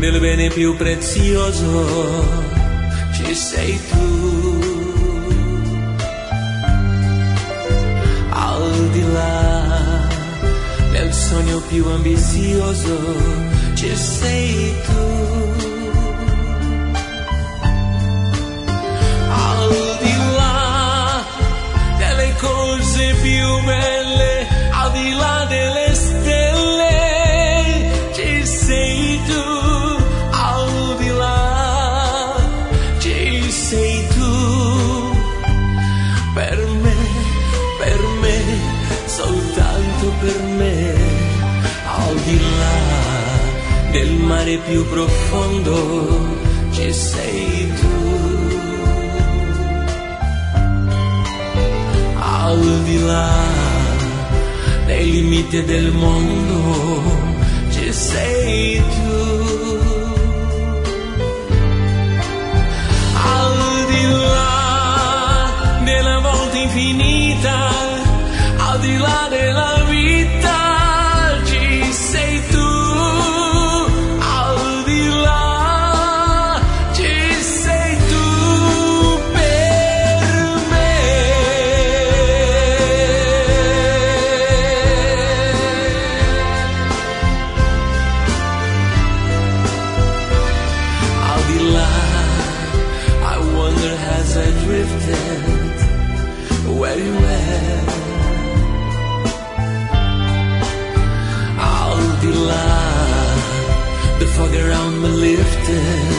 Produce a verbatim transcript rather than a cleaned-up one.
del bene più prezioso ci sei tu. Al di là del sogno più ambizioso ci sei tu. Al di là delle cose più belle, al di là delle stelle ci sei tu. Al di là ci sei tu. Per me, per me, soltanto per me, al di là del mare più profondo ci sei tu. Al di là dei limiti del mondo ci sei tu. Al di là della volta infinita, al di là della vita ci sei tu. Al di là ci sei tu per me. Al di là, I wonder has I drifted where you were. Al di là, the fog around me lifted